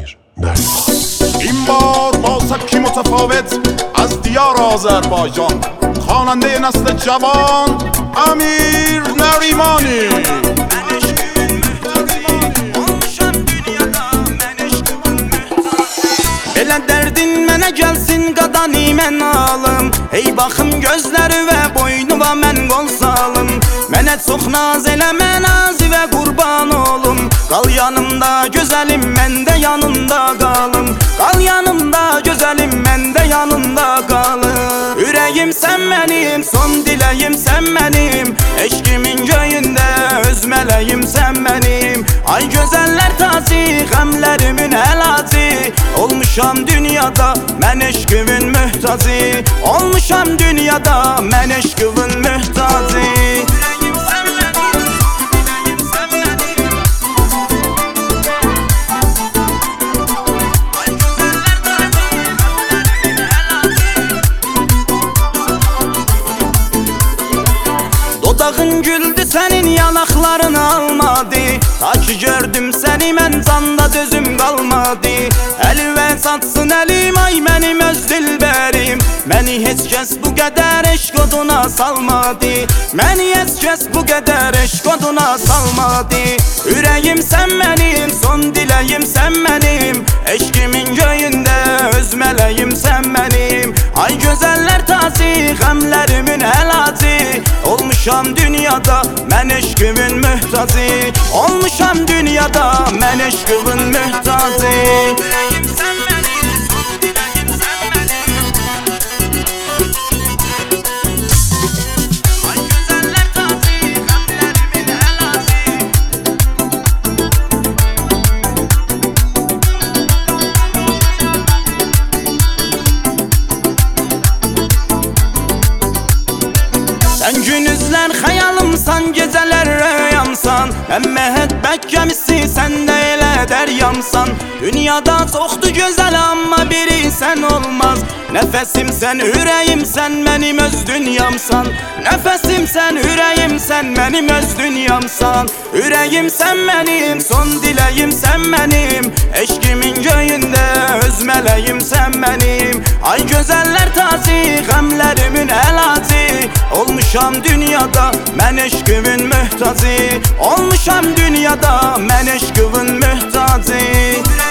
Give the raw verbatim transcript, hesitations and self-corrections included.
امیر نریمان. این بار با سبکی متفاوت از دیار آذربایجان، خواننده نسل جوان امیر نریمانی. Elə dərdin mənə gəlsin qadani mən alım, ey baxım gözləri və boynuva mən qol salım. Mənə çox naz eləmə nazi və qurban olum, qal yanımda gözəlim mən də yanında qalım. Qal yanımda gözəlim mən də yanında qalım. Ürəyim sən mənim, son diləyim sən mənim, eşqimin göyündə öz mələyim sən mənim. Ay gözəllər tazi, qəmlərimin əlacı, olmuşam dünyada mən eşqimin mühtacı. Olmuşam dünyada mən eşqimin mühtacı. Dodağın güldü sənin yanaqların almadı, ta ki gördüm səni mən canda dözüm qalmadı. Əlvə satsın əlim ay mənim öz dilbərim, məni heç kəs bu qədər eşq oduna salmadı. Məni heç kəs bu qədər eşq oduna salmadı. Ürəyim sən mənim, son diləyim sən mənim, eşqimin göyündə öz mələyim sən mənim. Ay gözəllər tazi, qəmlərimin əlacı, olmuşam dünyada mən eşqimin mühtacı. Olmuşam dünyada mən eşqimin mühtacı. Ürəyim sən mənim, son diləyim sən mənim. Ay gözəllər tazi, qəmlərimin əlacı. Sən günüzlər xəyalımsan, gecələr rəyamsan, mən məhəbbət gəmisi, sən də elə dəryamsan. Dünyada çoxdur gözəl, amma biri sən olmaz. Nəfəsimsən, ürəyimsən, mənim öz dünyamsan. Nəfəsimsən, ürəyimsən, mənim öz dünyamsan. Ürəyim sən mənim, son diləyim sən mənim, eşqimin göyündə öz mələyim sən mənim. Ay gözəllər tazi, qəmlərimin əlacı, olmuşam dünyada mən eşqimin mühtacı. Olmuşam dünyada mən eşqimin mühtacı.